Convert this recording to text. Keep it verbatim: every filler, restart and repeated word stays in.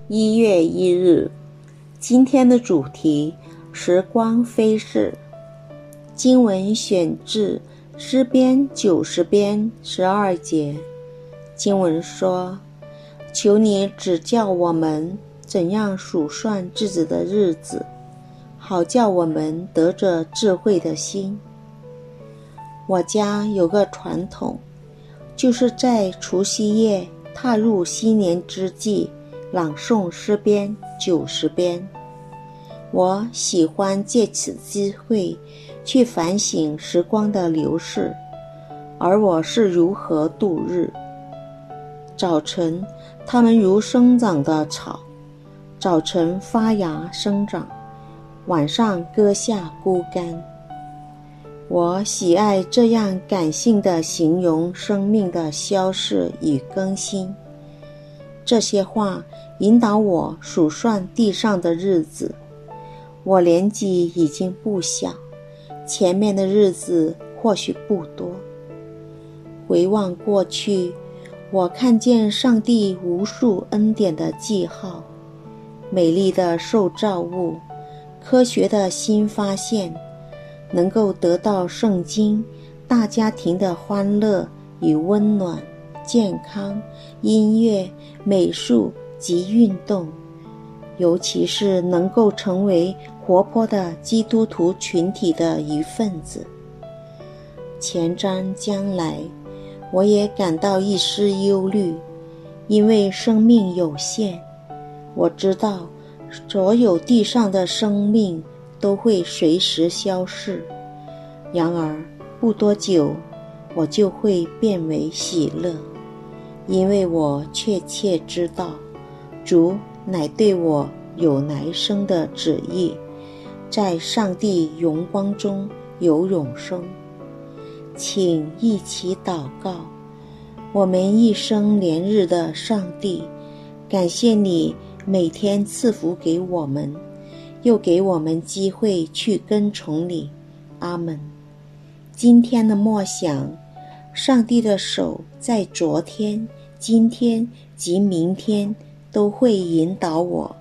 一月一日，今天的主题：时光飞逝。经文选自诗篇九十篇十二节。经文说：求你指教我们怎样数算自己的日子，好叫我们得着智慧的心。我家有个传统，就是在除夕夜踏入新年之际朗诵诗篇九十篇。我喜欢借此机会去反省时光的流逝，而我是如何度日。早晨，它们如生长的草，早晨发芽生长，晚上割下枯干。我喜爱这样感性地形容生命的消逝与更新。这些话引导我数算地上的日子。我年纪已经不小，前面的日子或许不多。回望过去，我看见上帝无数恩典的记号，美丽的受造物，科学的新发现，能够得到圣经、大家庭的欢乐与温暖、健康、音乐、美术及运动，尤其是能够成为活泼的基督徒群体的一份子。前瞻将来，我也感到一丝忧虑，因为生命有限。我知道所有地上的生命都会随时消逝，然而不多久我就会变为喜乐，因为我确切知道主乃对我有来生的旨意，在上帝荣光中有永生。请一起祷告。我们一生连日的上帝，感谢你每天赐福给我们，又给我们机会去跟从你。阿们。今天的默想，上帝的手在昨天、今天及明天都会引导我。